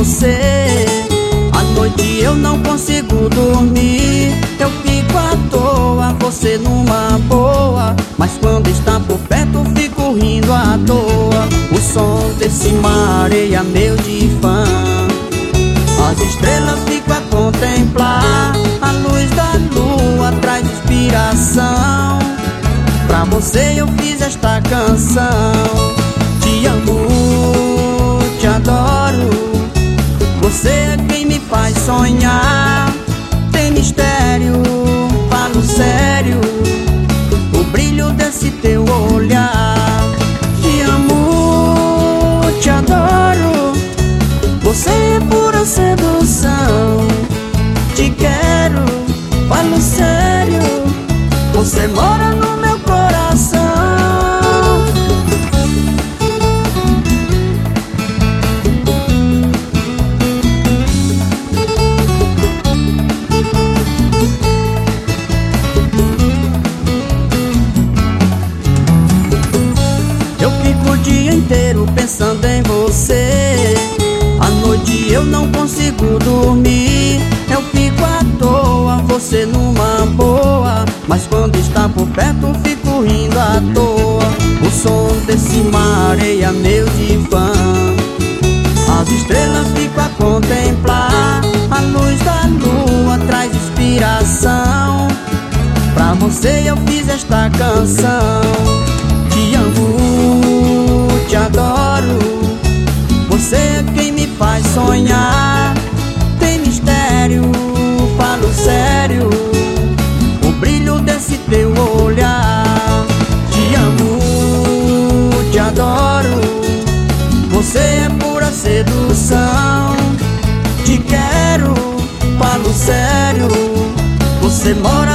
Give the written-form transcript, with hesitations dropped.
você. À noite eu não consigo dormir, eu fico à toa, você numa boa. Mas quando está por perto fico rindo à toa. O som desse mar areia meu divã, as estrelas fico a contemplar, a luz da lua traz inspiração. Pra você eu fiz esta canção. Te amo, te adoro, você é quem me faz sonhar. Tem mistério, falo sério, o brilho desse teu olhar. Te amo, te adoro, você é pura sedução. Te quero, falo sério, você mora no meu coração. Eu fico o dia inteiro pensando em você. À noite eu não consigo dormir, eu fico à toa, você numa boa. Mas quando está por perto fico rindo à toa. O som desse mar areia meu divã, as estrelas fico a contemplar, a luz da lua traz inspiração. Pra você eu fiz esta canção. Te amo, te adoro, você é quem me faz sonhar. Tem mistério, falo sério, o brilho desse teu olhar. Te amo, te adoro, você é pura sedução. Te quero, falo sério, você mora